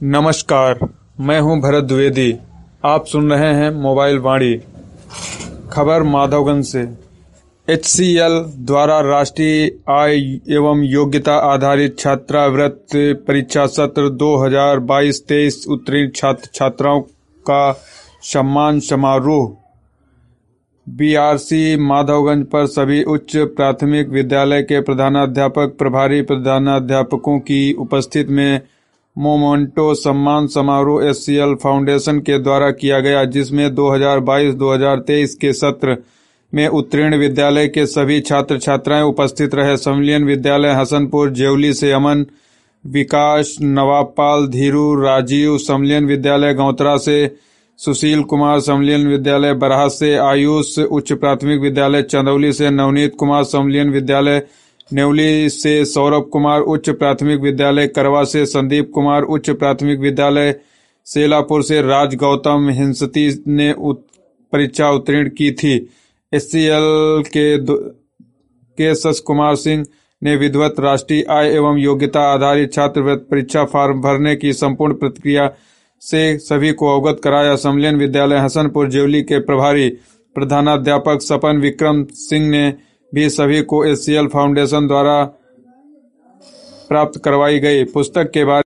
नमस्कार, मैं हूं भरत द्विवेदी। आप सुन रहे हैं मोबाइल वाणी। खबर माधवगंज से। HCL द्वारा राष्ट्रीय आय एवं योग्यता आधारित छात्रवृत्ति परीक्षा सत्र 2022-23 उत्तीर्ण छात्र छात्राओं का सम्मान समारोह BRC माधवगंज पर सभी उच्च प्राथमिक विद्यालय के प्रधानाध्यापक, प्रभारी प्रधानाध्यापकों की उपस्थिति में मोमेंटो सम्मान समारोह HCL फाउंडेशन के द्वारा किया गया, जिसमें 2022-2023 के सत्र में उत्तीर्ण विद्यालय के सभी छात्र छात्राएं उपस्थित रहे। संविलियन विद्यालय हसनपुर जेवली से अमन, विकास, नवाबपाल, धीरू, राजीव। संविलियन विद्यालय गौतरा से सुशील कुमार। संविलियन विद्यालय बरहा से आयुष। उच्च प्राथमिक विद्यालय चंदौली से नवनीत कुमार। संविलियन विद्यालय नेवली से सौरभ कुमार। उच्च प्राथमिक विद्यालय करवा से संदीप कुमार। उच्च प्राथमिक विद्यालय सेलापुर से राज गौतम हिंसती ने परीक्षा उत्तीर्ण की थी। HCL के एस कुमार सिंह ने विधिवत राष्ट्रीय आय एवं योग्यता आधारित छात्रवृत्ति परीक्षा फॉर्म भरने की संपूर्ण प्रक्रिया से सभी को अवगत कराया। संविलियन विद्यालय हसनपुर जेवली के प्रभारी प्रधानाध्यापक सपन विक्रम सिंह ने भी सभी को HCL फाउंडेशन द्वारा प्राप्त करवाई गई पुस्तक के बारे